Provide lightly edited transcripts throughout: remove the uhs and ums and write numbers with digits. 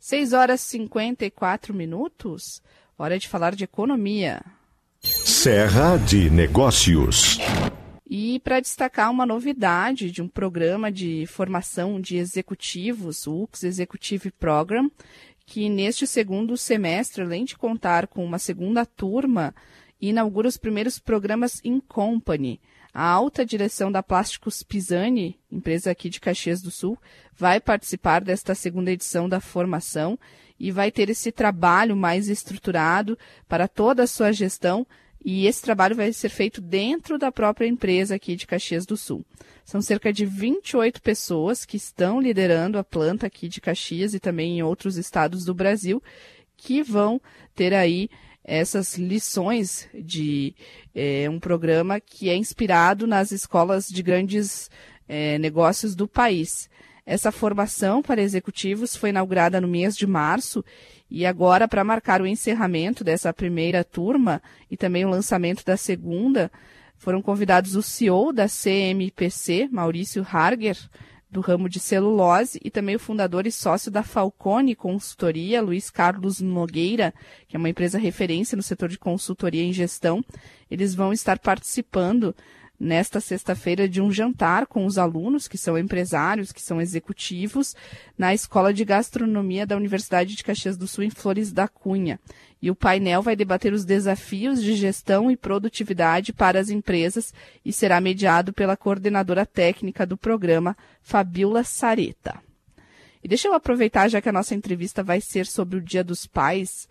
6h54. Hora de falar de economia. Serra de Negócios. E para destacar uma novidade de um programa de formação de executivos, o UX Executive Program, que neste segundo semestre, além de contar com uma segunda turma, inaugura os primeiros programas in company. A alta direção da Plásticos Pisani, empresa aqui de Caxias do Sul, vai participar desta segunda edição da formação e vai ter esse trabalho mais estruturado para toda a sua gestão, e esse trabalho vai ser feito dentro da própria empresa aqui de Caxias do Sul. São cerca de 28 pessoas que estão liderando a planta aqui de Caxias e também em outros estados do Brasil, que vão ter aí essas lições de um programa que é inspirado nas escolas de grandes negócios do país. Essa formação para executivos foi inaugurada no mês de março e agora, para marcar o encerramento dessa primeira turma e também o lançamento da segunda, foram convidados o CEO da CMPC, Maurício Harger, do ramo de celulose, e também o fundador e sócio da Falcone Consultoria, Luiz Carlos Nogueira, que é uma empresa referência no setor de consultoria em gestão. Eles vão estar participando nesta sexta-feira de um jantar com os alunos, que são empresários, que são executivos, na Escola de Gastronomia da Universidade de Caxias do Sul, em Flores da Cunha. E o painel vai debater os desafios de gestão e produtividade para as empresas e será mediado pela coordenadora técnica do programa, Fabiola Sareta. E deixa eu aproveitar, já que a nossa entrevista vai ser sobre o Dia dos Pais.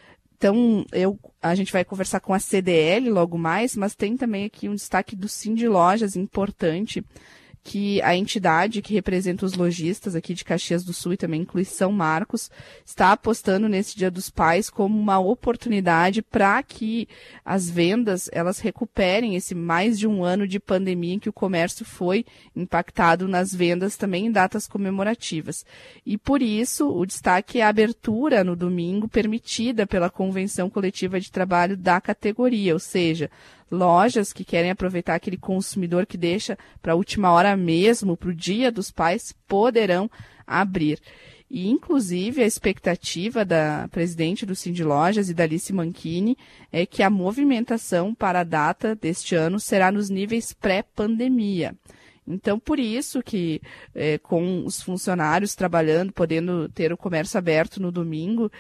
Então, a gente vai conversar com a CDL logo mais, mas tem também aqui um destaque do Cindy Lojas importante, que a entidade que representa os lojistas aqui de Caxias do Sul e também inclui São Marcos, está apostando nesse Dia dos Pais como uma oportunidade para que as vendas elas recuperem esse mais de um ano de pandemia em que o comércio foi impactado nas vendas também em datas comemorativas. E por isso o destaque é a abertura no domingo permitida pela Convenção Coletiva de Trabalho da categoria, ou seja, lojas que querem aproveitar aquele consumidor que deixa para a última hora mesmo, para o Dia dos Pais, poderão abrir. E, inclusive, a expectativa da presidente do Cindy Lojas e da Alice Manchini é que a movimentação para a data deste ano será nos níveis pré-pandemia. Então, por isso que com os funcionários trabalhando, podendo ter o comércio aberto no domingo,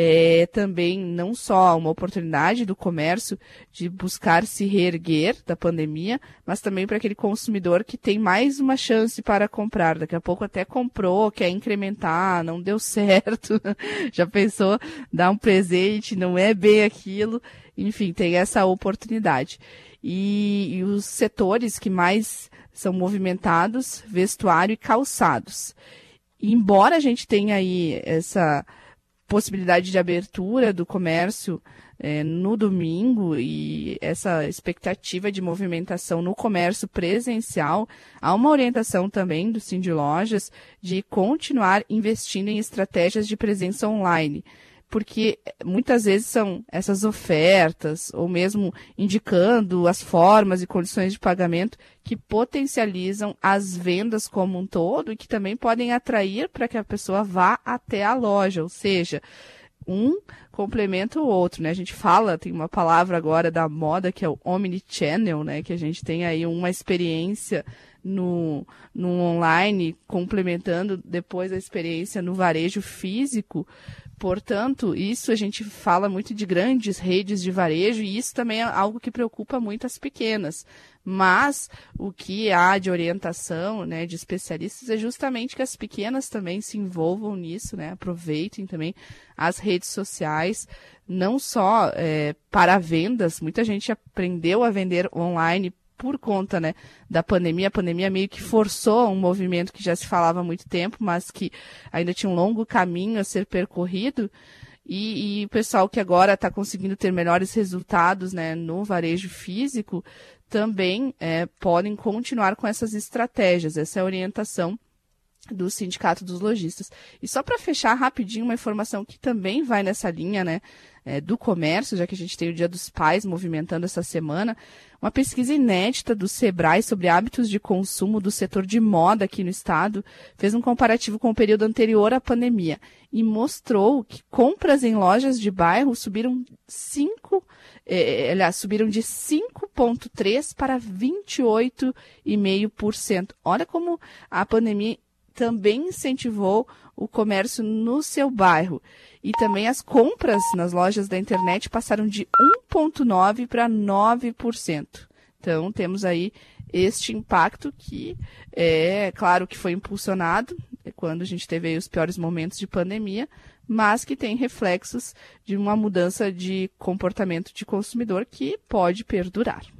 também não só uma oportunidade do comércio de buscar se reerguer da pandemia, mas também para aquele consumidor que tem mais uma chance para comprar. Daqui a pouco até comprou, quer incrementar, não deu certo, já pensou dar um presente, não é bem aquilo, enfim, tem essa oportunidade. E os setores que mais são movimentados, vestuário e calçados. E embora a gente tenha aí essa possibilidade de abertura do comércio no domingo e essa expectativa de movimentação no comércio presencial, há uma orientação também do Cindy Lojas de continuar investindo em estratégias de presença online, porque muitas vezes são essas ofertas, ou mesmo indicando as formas e condições de pagamento que potencializam as vendas como um todo e que também podem atrair para que a pessoa vá até a loja, ou seja, um complementa o outro, né? A gente fala, tem uma palavra agora da moda que é o omnichannel, né? Que a gente tem aí uma experiência no online, complementando depois a experiência no varejo físico. Portanto, isso a gente fala muito de grandes redes de varejo e isso também é algo que preocupa muito as pequenas. Mas o que há de orientação, né, de especialistas é justamente que as pequenas também se envolvam nisso, né, aproveitem também as redes sociais, não só para vendas. Muita gente aprendeu a vender online por conta, né, da pandemia. A pandemia meio que forçou um movimento que já se falava há muito tempo, mas que ainda tinha um longo caminho a ser percorrido. E o pessoal que agora está conseguindo ter melhores resultados, né, no varejo físico também podem continuar com essas estratégias. Essa é a orientação do Sindicato dos Lojistas. E só para fechar rapidinho, uma informação que também vai nessa linha, né, do comércio, já que a gente tem o Dia dos Pais movimentando essa semana, uma pesquisa inédita do Sebrae sobre hábitos de consumo do setor de moda aqui no estado fez um comparativo com o período anterior à pandemia e mostrou que compras em lojas de bairro subiram de 5,3% para 28,5%. Olha como a pandemia também incentivou o comércio no seu bairro. E também as compras nas lojas da internet passaram de 1,9% para 9%. Então, temos aí este impacto que, claro que foi impulsionado quando a gente teve aí os piores momentos de pandemia, mas que tem reflexos de uma mudança de comportamento de consumidor que pode perdurar.